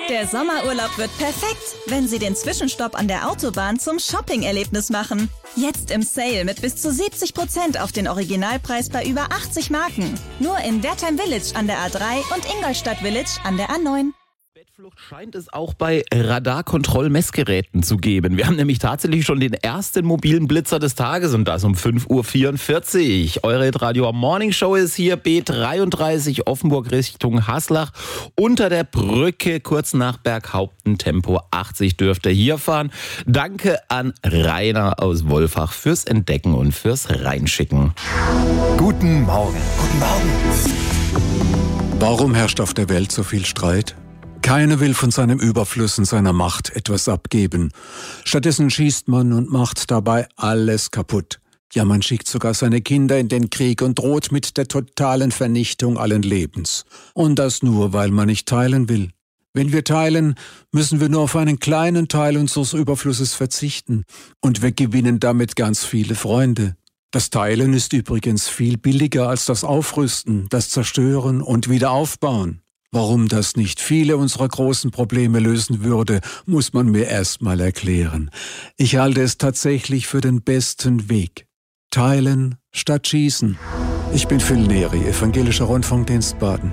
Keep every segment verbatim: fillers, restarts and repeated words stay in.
Der Sommerurlaub wird perfekt, wenn Sie den Zwischenstopp an der Autobahn zum Shopping-Erlebnis machen. Jetzt im Sale mit bis zu siebzig Prozent auf den Originalpreis bei über achtzig Marken. Nur in Wertheim Village an der A drei und Ingolstadt Village an der A neun. Bettflucht scheint es auch bei Radarkontrollmessgeräten zu geben. Wir haben nämlich tatsächlich schon den ersten mobilen Blitzer des Tages und das um fünf Uhr vierundvierzig. Eure Hitradio Morning Show ist hier, B dreiunddreißig Offenburg Richtung Haslach. Unter der Brücke, kurz nach Berghaupten, Tempo achtzig dürft ihr hier fahren. Danke an Rainer aus Wolfach fürs Entdecken und fürs Reinschicken. Guten Morgen. Guten Morgen. Warum herrscht auf der Welt so viel Streit? Keiner will von seinem Überfluss und seiner Macht etwas abgeben. Stattdessen schießt man und macht dabei alles kaputt. Ja, man schickt sogar seine Kinder in den Krieg und droht mit der totalen Vernichtung allen Lebens. Und das nur, weil man nicht teilen will. Wenn wir teilen, müssen wir nur auf einen kleinen Teil unseres Überflusses verzichten. Und wir gewinnen damit ganz viele Freunde. Das Teilen ist übrigens viel billiger als das Aufrüsten, das Zerstören und Wiederaufbauen. Warum das nicht viele unserer großen Probleme lösen würde, muss man mir erst mal erklären. Ich halte es tatsächlich für den besten Weg. Teilen statt schießen. Ich bin Phil Neri, Evangelischer Rundfunkdienst Baden.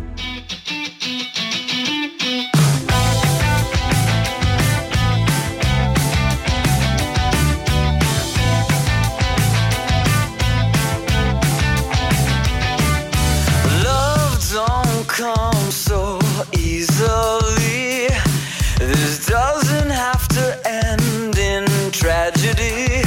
Come so easily. This doesn't have to end in tragedy.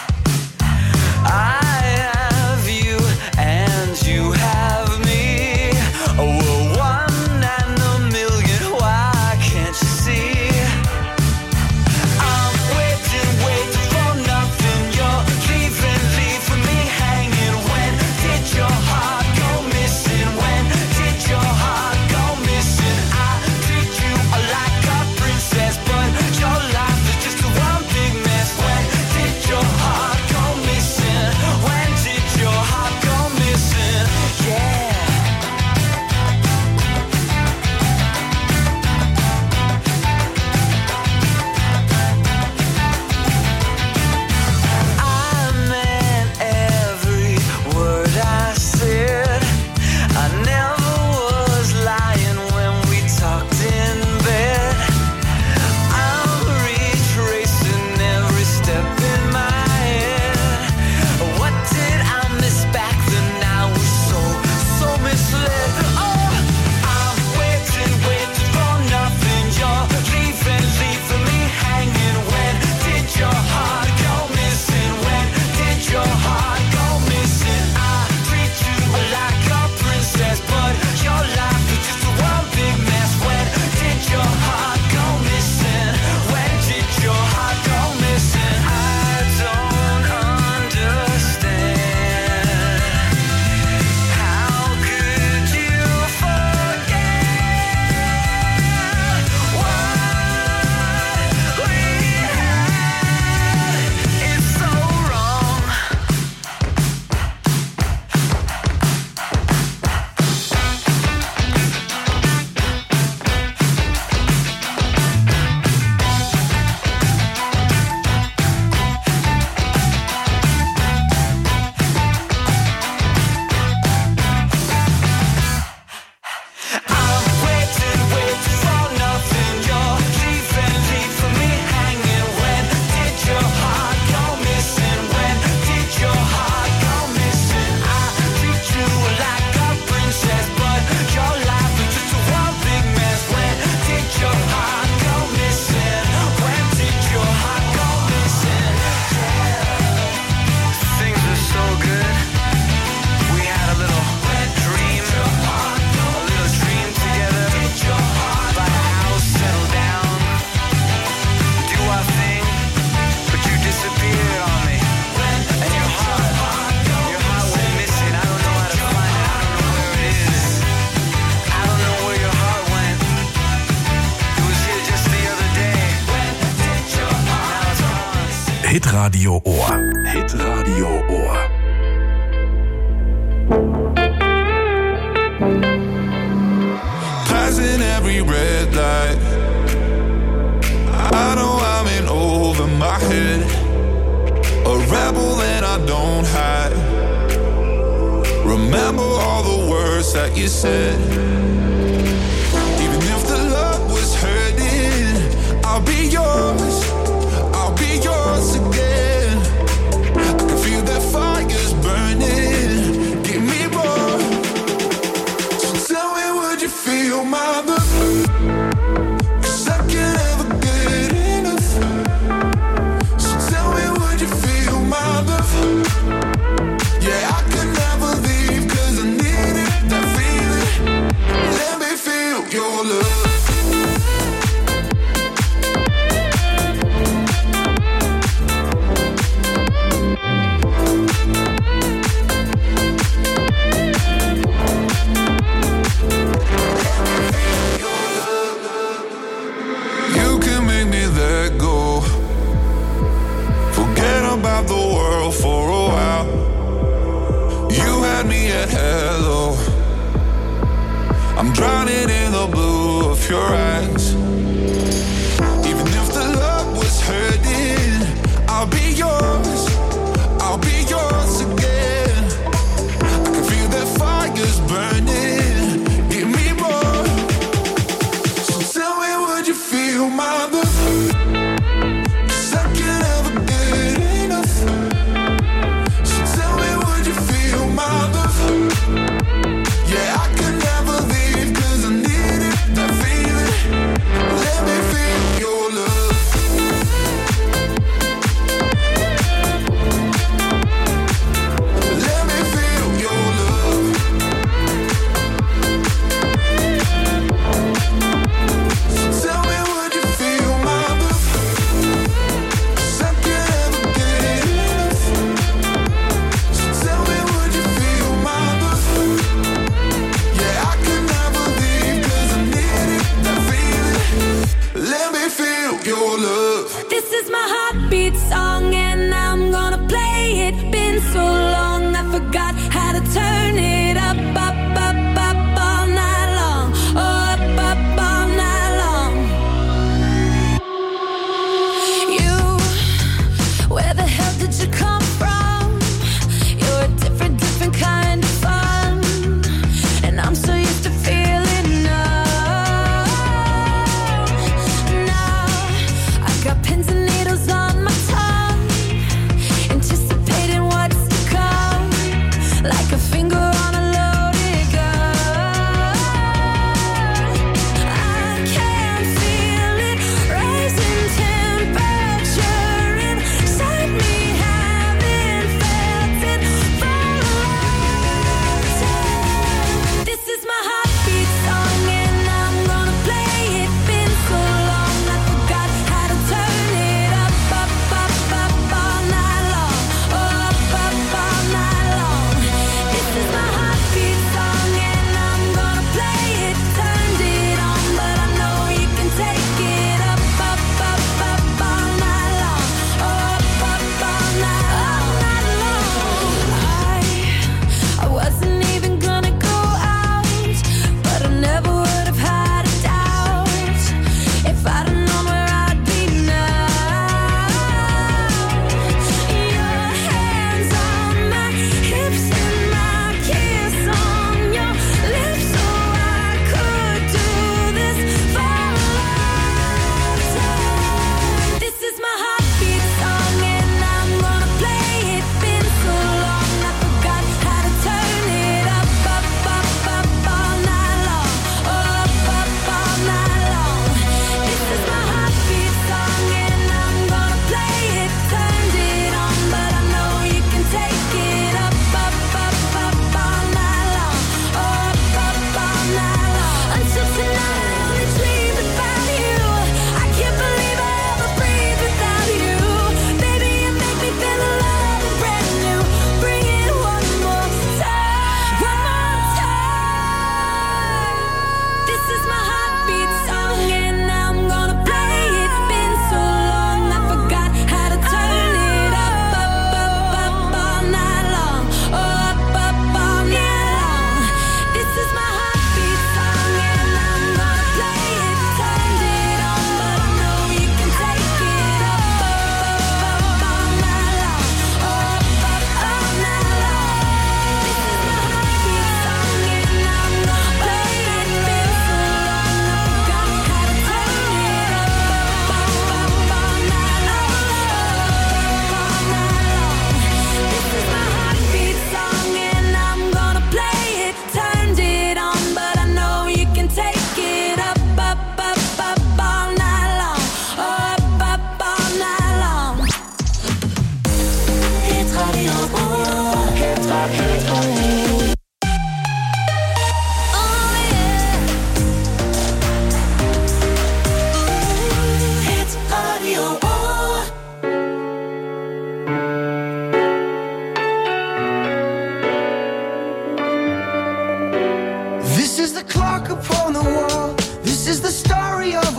I have you and you have me. Oh, we're one and a million. Why can't you see? I'm waiting, waiting for nothing. You're leaving, leaving me hanging. When did your heart go missing? When did your heart go missing? I treat you like a princess, but your life is just one big mess. When did your heart go missing? When did your heart go missing? Yeah. I meant every word I said. I never was lying when we talked in bed. I'm retracing every step in my head. What did I miss back then? I was so, so misled. Oh, I'm waiting, waiting for nothing. You're leaving, leaving me hanging. When did your heart go missing? When did your heart go missing? I treat you like a princess, but your life is just one big mess. When did your heart go missing? When did your heart go missing? I don't understand. How could you forget what we had? It's so wrong. I'm waiting, waiting for nothing. You're leaving, leaving me hanging. When did your heart go missing? When did your heart go missing? I treat you like a princess, but your life is just one big mess. When did your heart go missing? When did your heart go missing? Things are so good. We had a little dream, a little dream together. Buy a house, settle down, do our thing. But you disappeared on me, and your heart, your heart went missing. I don't know how to find it. I don't know where it is. I don't know where your heart went. It was here just the other day. Now it's gone. Hitradio Ohr. Hitradio Ohr. Passing every red light, I know I'm in over my head, a rebel that I don't hide. Remember all the words that you said. Even if the love was hurting, I'll be yours, I'll be yours again. I can feel that fire's burning, give me more. So tell me, would you feel my love? About the world for a while. You had me at hello. I'm drowning in the blue of your eyes. Even if the love was hurting, I'll be yours, I'll be yours again. I can feel that fire's burning, give me more. So tell me, would you feel my love? Like a finger on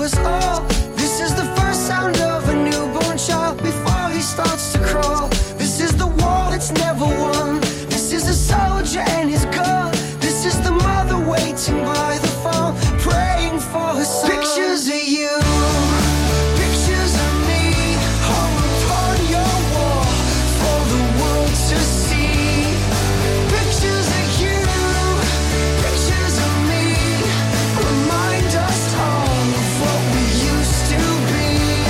us all. This is the first sound of a newborn child before he starts to crawl. This is the war that's never won. This is a soldier and his gun. This is the mother waiting by the phone, praying for her son. Pictures of you, pictures of me, hung upon your wall for the world to see. Pictures of you, pictures of me, remind us all of what we used to be.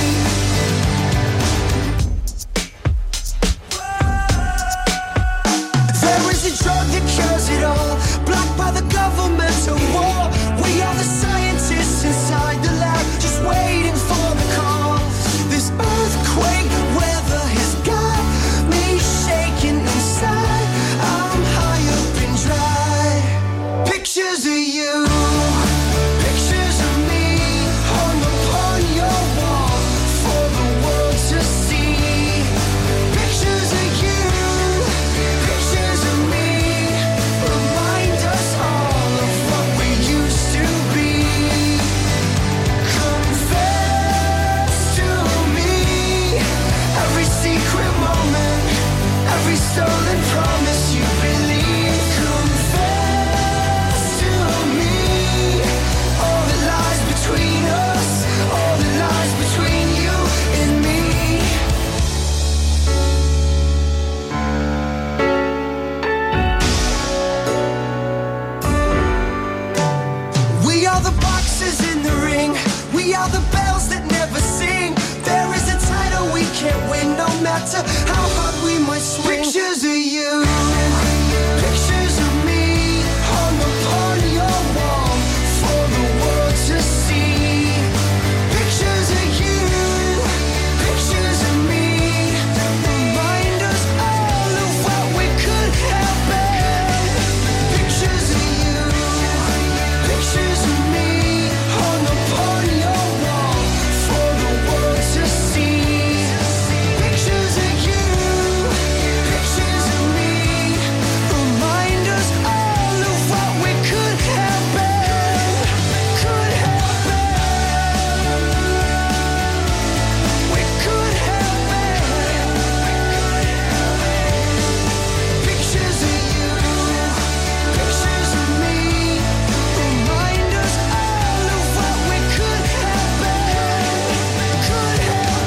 There is a drug that cures it all, blocked by the governmental war. We are the scientists inside the lab, just waiting for the call. This earthquake weather has got me shaking inside. I'm high up and dry. Pictures of you, pictures of me, hung upon your wall for the world to see. Pictures of you, pictures of me, remind us all of what we used to be. Confess to me every secret moment, every stolen promise you believe. Confess to me all that lies between us, all that lies between you and me. We are the boxes in the ring. We are the bells that never sing. There is a title we can't win, no matter how hard we might swing. Pictures of you, pictures of me, hung upon your wall for the world to see. Pictures of you, pictures of me, remind us all of what we could have been. Pictures of you, pictures of me, hung upon your wall for the world to see. Pictures of you, pictures of me, remind us all of what we could have been, could have been. We could have been. Pictures of you, pictures of me, remind us all of what we could have been, could have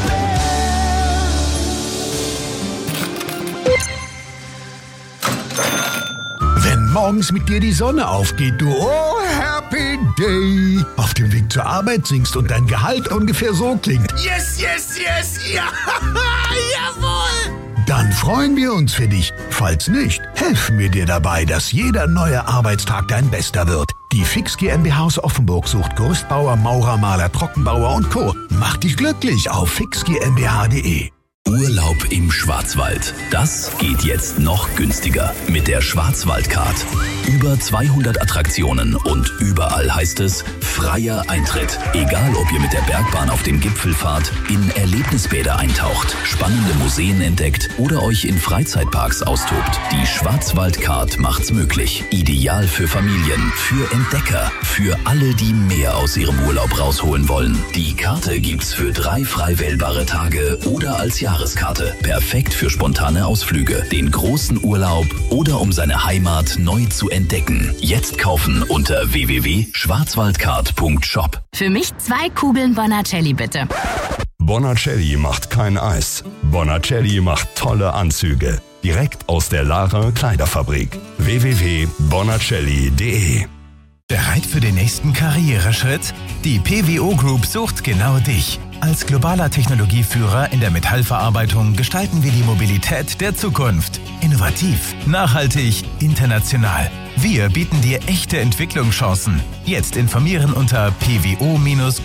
been. Wenn morgens mit dir die Sonne aufgeht, du oh happy day, auf dem Weg zur Arbeit singst und dein Gehalt ungefähr so klingt. Yes, yes, yes, ja, jawohl! Dann freuen wir uns für dich. Falls nicht, helfen wir dir dabei, dass jeder neue Arbeitstag dein bester wird. Die Fix GmbH aus Offenburg sucht Gerüstbauer, Maurer, Maler, Trockenbauer und Co. Mach dich glücklich auf fix g m b h punkt d e. Urlaub im Schwarzwald. Das geht jetzt noch günstiger mit der Schwarzwaldcard. Über zweihundert Attraktionen und überall heißt es freier Eintritt. Egal, ob ihr mit der Bergbahn auf dem Gipfel fahrt, in Erlebnisbäder eintaucht, spannende Museen entdeckt oder euch in Freizeitparks austobt. Die Schwarzwaldcard macht's möglich. Ideal für Familien, für Entdecker, für alle, die mehr aus ihrem Urlaub rausholen wollen. Die Karte gibt's für drei frei wählbare Tage oder als Jahreskarte. Perfekt für spontane Ausflüge, den großen Urlaub oder um seine Heimat neu zu entdecken. Jetzt kaufen unter w w w punkt schwarzwaldcard punkt shop. Für mich zwei Kugeln Bonacelli bitte. Bonacelli macht kein Eis. Bonacelli macht tolle Anzüge. Direkt aus der Lara Kleiderfabrik. w w w punkt bonacelli punkt d e. Bereit für den nächsten Karriereschritt? Die P W O Group sucht genau dich. Als globaler Technologieführer in der Metallverarbeitung gestalten wir die Mobilität der Zukunft. Innovativ, nachhaltig, international. Wir bieten dir echte Entwicklungschancen. Jetzt informieren unter p w o